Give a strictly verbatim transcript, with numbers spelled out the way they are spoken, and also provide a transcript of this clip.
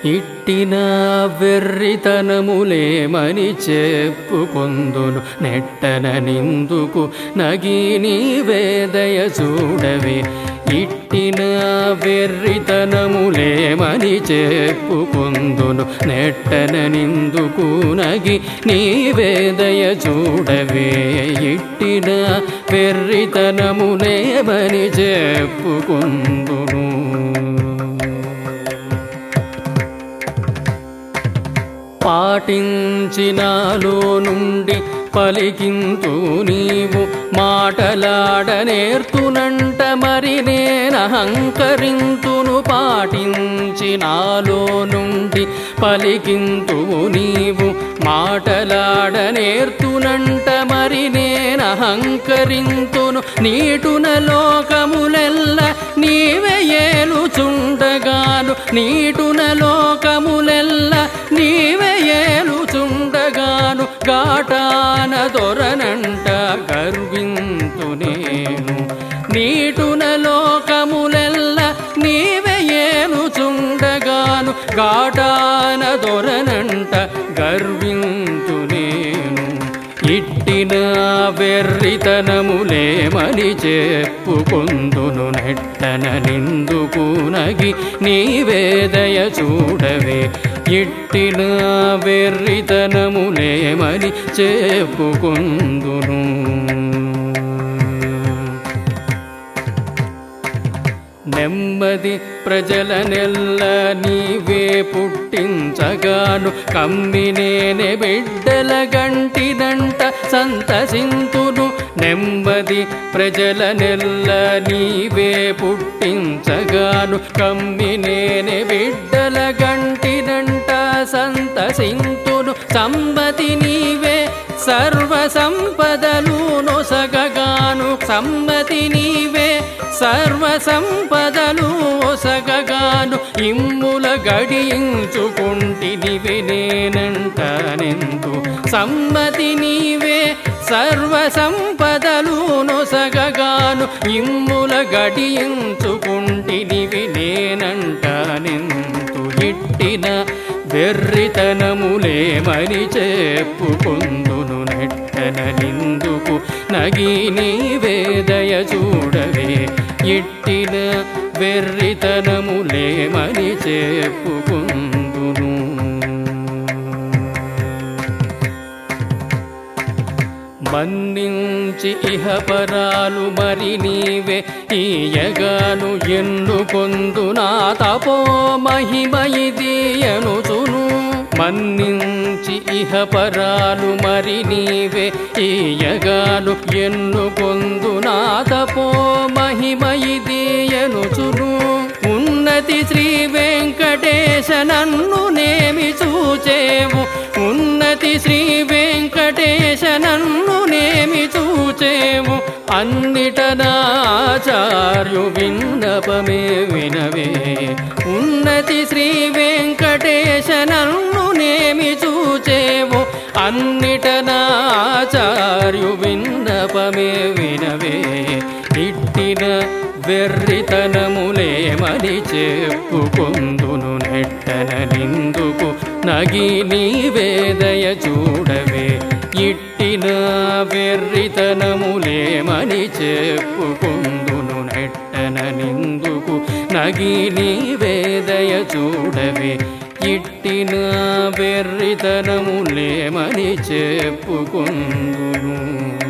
ఇట్టిన వెర్రితనములేమని చెప్పుకొందును నెట్టన నిందుకు నగి నీవేదయ చూడవే. ఇట్టిన వెర్రితనములేమని చెప్పుకొందును నెట్టన నిందుకు నగి నీవేదయ చూడవే. ఇట్టిన వెర్రితనములేమని చెప్పుకొందును. పాటించినాలో నుండి పలికింతు నీవు మాటలాడనేర్తునంట మరి నేనహంకరింతును. పాటించినాలో నుండి పలికింతు నీవు మాటలాడనేర్తునంట మరి నేనహంకరింతును. నీటున లోకములెల్ల నీవే ఏలుచుండగాను నీటున లోకములెల్ల నీవే ఏలుచుండగాను ఘాటాన దొరనంట గర్వింతు నేను. నీటున లోకములెల్ల నీవే ఏలుచుండగాను ఘాటాన దొరనంట గర్వింతు నేను. ఇట్టిన వెర్రితనములేమని చెప్పుకొందును నెట్టన నిందుకు నగి నీవేదయ చూడవే. ఇట్టిన వెర్రితనములేమని చెప్పుకొందును. నెమ్మది ప్రజలనెల్ల నీవే పుట్టించగాను కమ్మినేనే బిడ్డల గంటినంట సంతసింతును. నెమ్మది ప్రజలనెల్ల నీవే పుట్టించగాను కమ్మినేనే బిడ్డల గంటినంట సంతసింతును. సమ్మతి నీవే సర్వ సంపదలు నొసగగాను సమ్మతి నీవే సర్వ సంపదలు ఒసగగాను ఇమ్ముల గడించుకుంటినివి నేనంటనెందు. సమ్మతి నీవే సర్వ సంపదలు నొసగగాను ఇమ్ముల గడించుకుంటినివి నేనంటనెందు. ఇట్టిన వెర్రితనములేమని చెప్పుకొందును నెట్టన నిందుకు నగి నీవేదయ చూడవే. ఇట్టిన వెర్రితనములేమని చెప్పుకొందును. మన్నించి ఇహపరాలు మరి నీవే ఈయగాను ఎన్నుకొందు నా తపో మహిమయిదియనుచును. మన్నించి ఇహపరాలు మరి నీవే ఈయగాను ఎన్నుకొందు నా తపో మహిమయిదియనుచును. ఉన్నతి శ్రీ వెంకటేశ నన్ను నేమి చూచేవు ఉన్నతి శ్రీ వెంకటేశ నన్ను నేమి చూచేవు. అన్నిట నాచార్యు విన్నపమే వినవే. ఉన్నతి శ్రీ వెంకటేశ నన్ను నేమి చూచేవు. అన్నిట నాచార్యు విన్నపమే వినవే. ఇట్టిన వెర్రితనములేమని చెప్పుకొందును నెట్టన నిందుకు నగి నీవేదయ చూడవే. ఇట్టిన వెర్రితనములేమని చెప్పుకొందును నెట్టన నిందుకు నగి నీవేదయ చూడవే. ఇట్టిన వెర్రితనములేమని చెప్పుకొందును.